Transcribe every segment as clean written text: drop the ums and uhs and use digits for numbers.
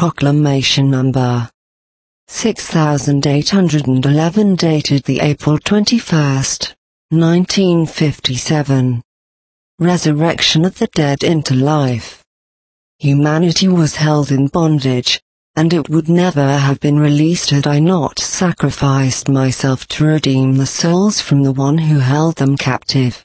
Proclamation Number 6811 dated the April 21st, 1957. Resurrection of the dead into life. Humanity was held in bondage, and it would never have been released had I not sacrificed myself to redeem the souls from the one who held them captive.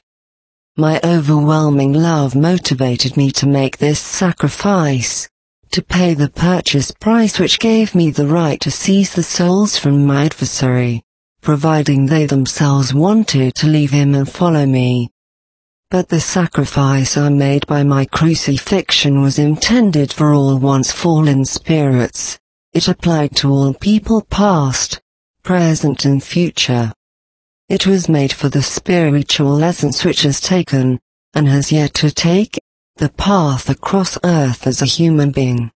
My overwhelming love motivated me to make this sacrifice, to pay the purchase price which gave me the right to seize the souls from my adversary, providing they themselves wanted to leave him and follow me. But the sacrifice I made by my crucifixion was intended for all once fallen spirits. It applied to all people past, present and future. It was made for the spiritual essence which has taken, and has yet to take, the path across earth as a human being.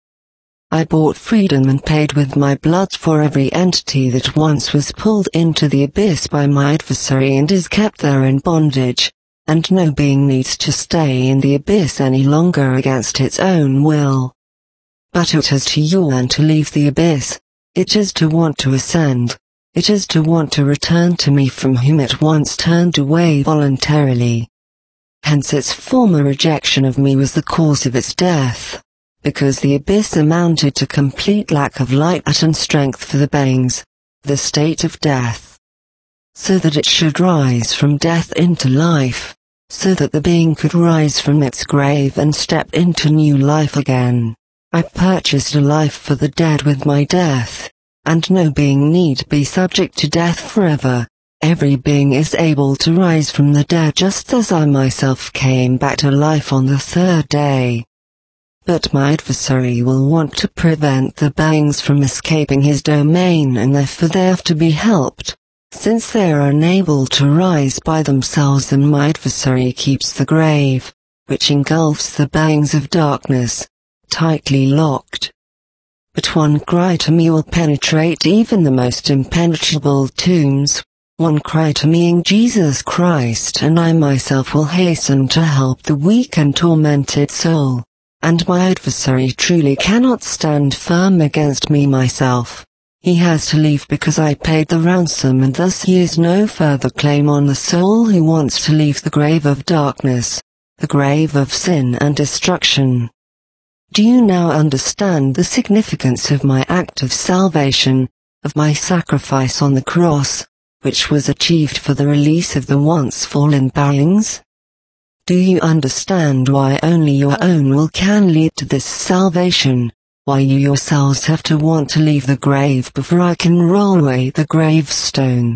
I bought freedom and paid with my blood for every entity that once was pulled into the abyss by my adversary and is kept there in bondage. And no being needs to stay in the abyss any longer against its own will. But it is to yearn to leave the abyss, it is to want to ascend, it is to want to return to me from whom it once turned away voluntarily. Hence its former rejection of me was the cause of its death, because the abyss amounted to complete lack of light and strength for the beings, the state of death. So that it should rise from death into life, so that the being could rise from its grave and step into new life again. I purchased a life for the dead with my death, and no being need be subject to death forever. Every being is able to rise from the dead just as I myself came back to life on the third day. But my adversary will want to prevent the beings from escaping his domain, and therefore they have to be helped. Since they are unable to rise by themselves, and my adversary keeps the grave, which engulfs the beings of darkness, tightly locked. But one cry to me will penetrate even the most impenetrable tombs, one cry to me in Jesus Christ, and I myself will hasten to help the weak and tormented soul, and my adversary truly cannot stand firm against me myself. He has to leave because I paid the ransom, and thus he has no further claim on the soul who wants to leave the grave of darkness, the grave of sin and destruction. Do you now understand the significance of my act of salvation, of my sacrifice on the cross, which was achieved for the release of the once fallen beings? Do you understand why only your own will can lead to this salvation? Why you yourselves have to want to leave the grave before I can roll away the gravestone?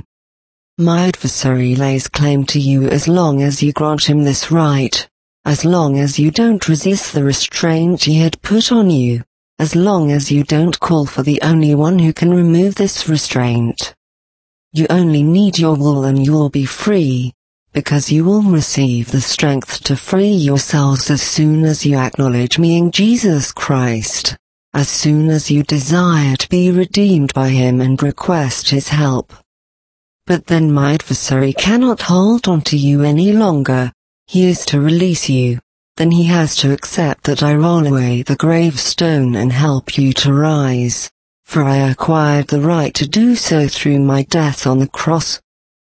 My adversary lays claim to you as long as you grant him this right, as long as you don't resist the restraint he had put on you, as long as you don't call for the only one who can remove this restraint. You only need your will and you'll be free, because you will receive the strength to free yourselves as soon as you acknowledge me in Jesus Christ. As soon as you desire to be redeemed by him and request his help. But then my adversary cannot hold on to you any longer. He is to release you. Then he has to accept that I roll away the gravestone and help you to rise. For I acquired the right to do so through my death on the cross.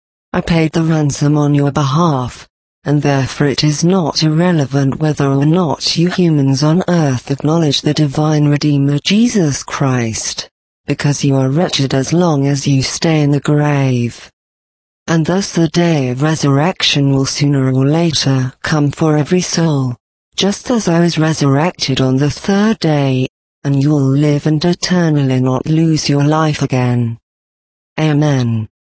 I paid the ransom on your behalf. And therefore it is not irrelevant whether or not you humans on earth acknowledge the divine Redeemer Jesus Christ, because you are wretched as long as you stay in the grave. And thus the day of resurrection will sooner or later come for every soul, just as I was resurrected on the third day, and you will live and eternally not lose your life again. Amen.